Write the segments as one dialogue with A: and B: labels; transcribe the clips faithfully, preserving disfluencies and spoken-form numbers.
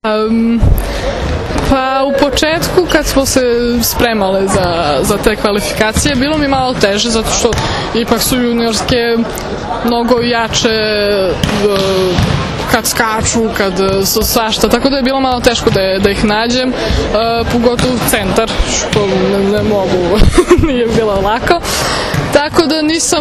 A: Um, pa u početku kad smo se spremale za, za te kvalifikacije bilo mi malo teže zato što ipak su juniorske mnogo jače uh, kad skaču, kad su svašta, tako da je bilo malo teško da, da ih nađem, uh, pogotovo centar, što ne, ne mogu, nije bilo lako, tako da nisam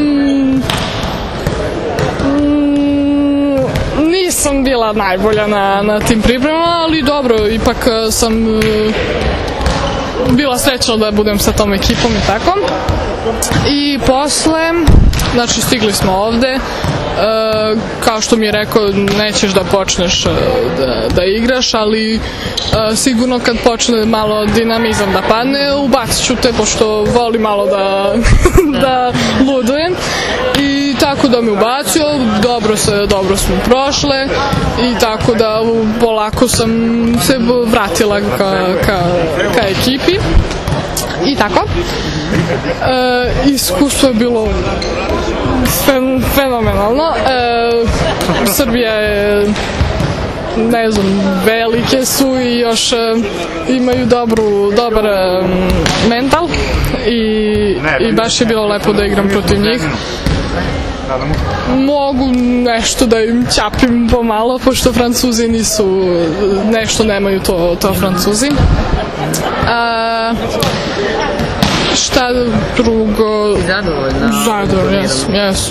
A: nisam bila najbolja na, na tim pripremama, ali dobro, ipak sam uh, bila srećna da budem sa tom ekipom i tako. I posle, znači stigli smo ovde, uh, kao što mi je rekao, nećeš da počneš uh, da, da igraš, ali uh, sigurno kad počne malo dinamizam da padne, ubacit ću te, pošto voli malo da, da ludujem. I tako da me ubacio, dobro, se, dobro smo prošle i tako da polako sam se vratila ka, ka, ka ekipi i tako. E, iskustvo je bilo fen, fenomenalno. E, Srbija je, ne znam, velike su i još e, imaju dobru, dobar e, mental i, i baš je bilo lepo da igram protiv njih. Mogu nešto da im ćapim pomalo, pošto Francuzi nisu, nešto nemaju to, to Francuzi. A, šta drugo?
B: Zadovoljna.
A: Zadovoljna, jesu, jesu.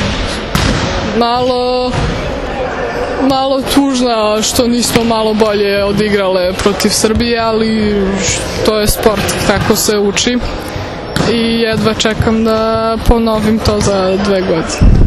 A: Malo, malo tužna što nismo malo bolje odigrale protiv Srbije, ali to je sport, tako se uči. I jedva čekam da ponovim to za dve godine.